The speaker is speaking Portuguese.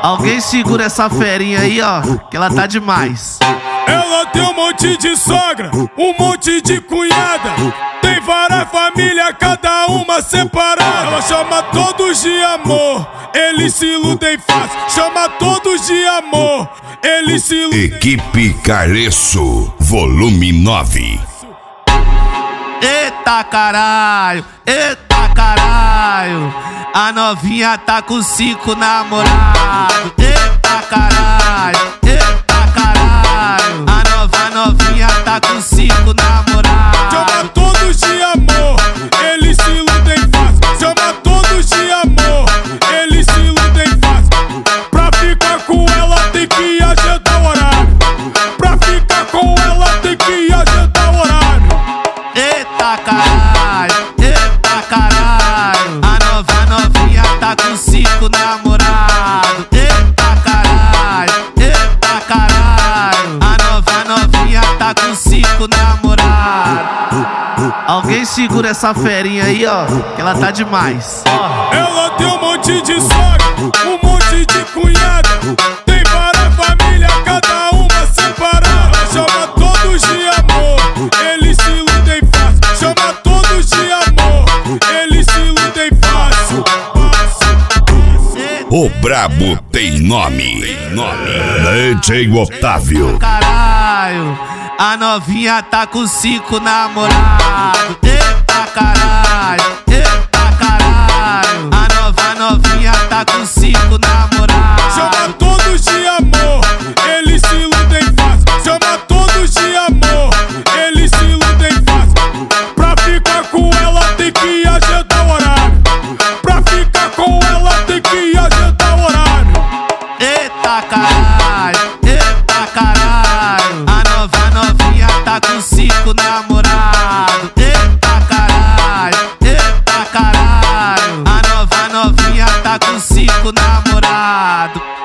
Alguém segura essa ferinha aí, ó, que ela tá demais. Ela tem um monte de sogra, um monte de cunhada. Tem várias famílias, cada uma separada. Ela chama todos de amor, eles se iludem fácil. Chama todos de amor, eles se iludem. Equipe Careço, volume 9. Eita caralho, eita caralho, a novinha tá com 5 namorados. Eita caralho, eita caralho, a novinha tá com 5 namorados. Chama todos de amor, eles se iludem fácil. Chama todos de amor, eles se iludem fácil. Pra ficar com ela tem que agendar o horário. Pra ficar com ela tem que agendar o horário. Eita caralho, a novinha tá com 5 namorados. Eita caralho, a novinha tá com 5 namorados. Alguém segura essa ferinha aí, ó, que ela tá demais. Ela tem um monte de sogra, um monte de cunhada. Tem várias famílias, cada uma separada. Ela chama todos de amor, eles se iludem fácil. Chama todos de amor, eles se iludem fácil. O brabo tem nome. DJ Otávio. Caralho, a novinha tá com 5 namorados. Eita caralho, a novinha tá com 5 namorados. Chama todos de amor, eles se iludem fácil. Chama todos de amor, eles se iludem fácil. Pra ficar com ela tem que agendar o horário. Pra ficar com ela tem que agendar o horário. Eita caralho, a novinha tá com 5 namorados. Eita caralho, a novinha tá com 5 namorados.